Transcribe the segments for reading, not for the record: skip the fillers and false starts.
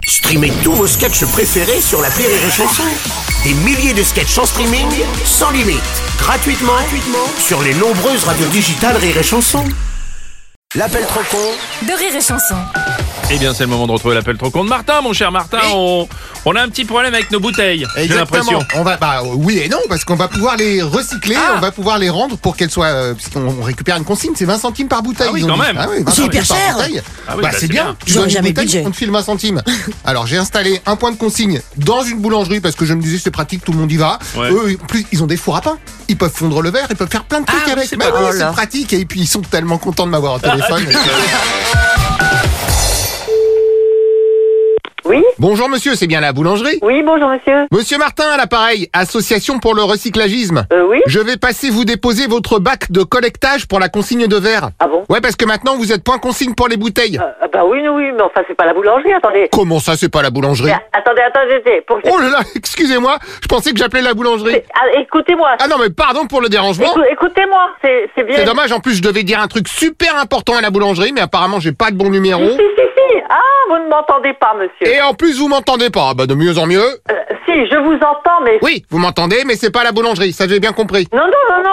Streamez tous vos sketchs préférés sur l'appli Rire et Chanson. Des milliers de sketchs en streaming, sans limite, gratuitement sur les nombreuses radios digitales Rire et Chanson. L'appel trop con de Rire et Chanson. Eh bien, c'est le moment de retrouver l'appel trop con de Martin, mon cher Martin. Oui. On a un petit problème avec nos bouteilles. J'ai Exactement. l'impression. On va, oui et non, parce qu'on va pouvoir les recycler, on va pouvoir les rendre pour qu'elles soient, puisqu'on récupère une consigne, c'est 20 centimes par bouteille. Ah oui, ils ont quand dit. même. Ah oui, 20 C'est hyper centimes par cher. bouteille. Ah oui, c'est bien. Tu J'aurais donnes une jamais bouteille, budget. on te file 20 centimes. Alors, j'ai installé un point de consigne dans une boulangerie parce que je me disais c'est pratique, tout le monde y va. Ouais. Eux, en plus, ils ont des fours à pain. Ils peuvent fondre le verre, ils peuvent faire plein de trucs Ah, avec. c'est Bah pas oui, mal. c'est pratique. Et puis, ils sont tellement contents de m'avoir au téléphone. Oui, Bonjour monsieur, c'est bien la boulangerie? oui, bonjour monsieur. Monsieur Martin à l'appareil, association pour le recyclagisme. Oui. Je vais passer vous déposer votre bac de collectage pour la consigne de verre. Ah bon? Ouais, parce que maintenant vous êtes point consigne pour les bouteilles. Bah oui, mais enfin c'est pas la boulangerie, attendez. Comment ça, c'est pas la boulangerie? Mais attendez, pour que... Oh là là, excusez-moi, je pensais que j'appelais la boulangerie. Écoutez-moi. Ah non, mais pardon pour le dérangement. Écoutez-moi, c'est bien. C'est dommage, en plus je devais dire un truc super important à la boulangerie, mais apparemment j'ai pas de bon numéro. Si. Ah, vous ne m'entendez pas, monsieur. Et en plus vous m'entendez pas, bah de mieux en mieux. Si, je vous entends, mais... Oui, vous m'entendez, mais c'est pas la boulangerie, ça j'ai bien compris. Non,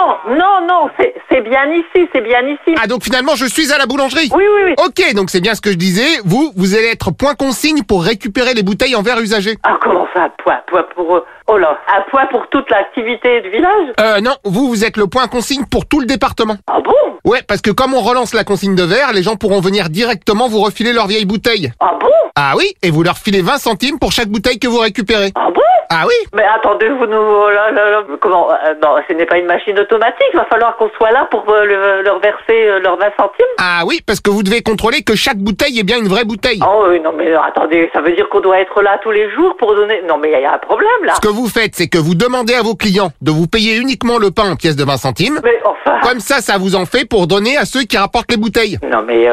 c'est bien ici. Ah donc finalement je suis à la boulangerie. Oui. Ok, donc c'est bien ce que je disais. Vous allez être point consigne pour récupérer les bouteilles en verre usagé. Ah, comment ça, poids pour... Oh là, un poids pour toute l'activité du village? Non, vous êtes le point consigne pour tout le département. Ah bon? Ouais, parce que comme on relance la consigne de verre, les gens pourront venir directement vous refiler leurs vieilles bouteilles. Ah bon? Ah oui, et vous leur filez 20 centimes pour chaque bouteille que vous récupérez. Ah bon? Ah oui? Mais attendez, vous nous... oh là, comment... non, ce n'est pas une machine automatique, il va falloir qu'on soit là pour leur verser leurs 20 centimes. Ah oui, parce que vous devez contrôler que chaque bouteille est bien une vraie bouteille. Oh oui, non mais attendez, ça veut dire qu'on doit être là tous les jours pour donner... Non mais il y a un problème là. Ce que vous faites, c'est que vous demandez à vos clients de vous payer uniquement le pain en pièces de 20 centimes. Mais enfin... Comme ça vous en fait pour donner à ceux qui rapportent les bouteilles. Non mais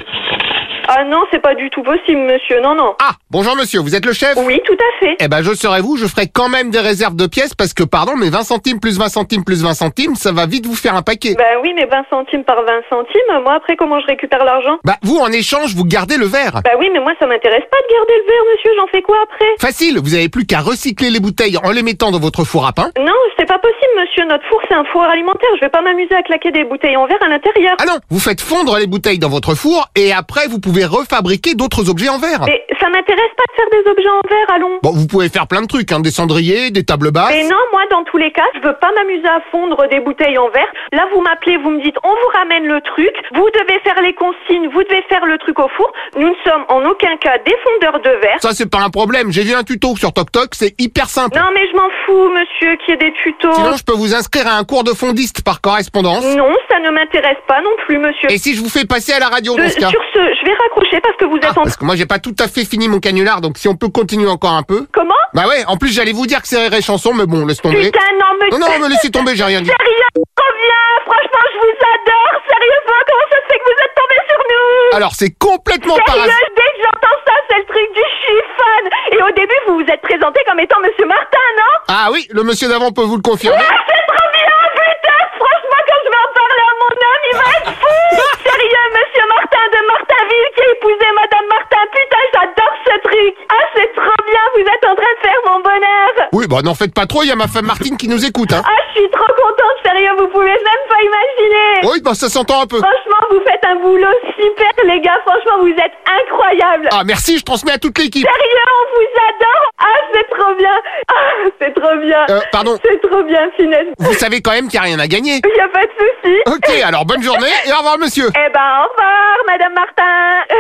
Ah non, c'est pas du tout possible, monsieur, non. Ah, bonjour monsieur, vous êtes le chef? Oui, tout à fait. Eh ben je serai vous, je ferai quand même des réserves de pièces parce que pardon, mais 20 centimes plus 20 centimes plus 20 centimes, ça va vite vous faire un paquet. Bah oui, mais 20 centimes par 20 centimes, moi après comment je récupère l'argent? Bah vous en échange, vous gardez le verre. Bah oui, mais moi ça m'intéresse pas de garder le verre, monsieur, j'en fais quoi après? Facile, vous avez plus qu'à recycler les bouteilles en les mettant dans votre four à pain. Non, c'est pas possible, monsieur, notre four c'est un four alimentaire, je vais pas m'amuser à claquer des bouteilles en verre à l'intérieur. Ah non, vous faites fondre les bouteilles dans votre four et après vous pouvez refabriquer d'autres objets en verre. Mais ça m'intéresse pas de faire des objets en verre, allons. Bon, vous pouvez faire plein de trucs, hein, des cendriers, des tables basses. Mais non, moi dans tous les cas, je veux pas m'amuser à fondre des bouteilles en verre. Là, vous m'appelez, vous me dites, on vous ramène le truc, vous devez faire les consignes, vous devez faire le truc au four. Nous ne sommes en aucun cas des fondeurs de verre. Ça c'est pas un problème, j'ai vu un tuto sur TokTok, c'est hyper simple. Non, mais je m'en fous, monsieur, qu'il y ait des tutos. Sinon je peux vous inscrire à un cours de fondiste par correspondance. Non, ça ne m'intéresse pas non plus, monsieur. Et si je vous fais passer à la radio dans ce cas? Sur ce, je vais raccrocher parce que vous êtes en... Parce que moi j'ai pas tout à fait fini mon canular, donc si on peut continuer encore un peu. Comment? Bah ouais, en plus j'allais vous dire que c'est Rire et Chanson, mais bon, laisse tomber. Putain, non, mais... Non, me laissez tomber, j'ai rien dit. Sérieux, trop bien. Franchement, je vous adore. Sérieusement, comment ça se fait que vous êtes tombés sur nous? Alors c'est complètement par Sérieux, hasard. dès que j'entends ça, c'est le truc du chiffon. Et au début, vous vous êtes présenté comme étant Monsieur Martin, non? Ah oui, le monsieur d'avant peut vous le confirmer. Ah, c'est trop bien, putain. Franchement, quand je vais en parler à mon homme, il va être fou. Sérieux, Monsieur Martin de Martinville qui a épousé Madame Martin. Putain, j'adore ce truc. Ah, c'est trop bien. Vous êtes en train de faire mon bonheur. Oui, bah n'en faites pas trop, il y a ma femme Martine qui nous écoute, hein. Ah, je suis trop contente. Sérieux, vous pouvez même pas imaginer. Oui, bah ça s'entend un peu. Franchement, vous faites un boulot super, les gars. Franchement, vous êtes incroyables. Ah merci, je transmets à toute l'équipe. Sérieux, on vous adore. Ah, c'est trop bien. Ah, c'est trop bien. Pardon. C'est trop bien, finesse. Vous savez quand même qu'il n'y a rien à gagner. Il n'y a pas de souci. Ok, alors bonne journée et au revoir monsieur. Eh ben, au revoir, Madame Martin.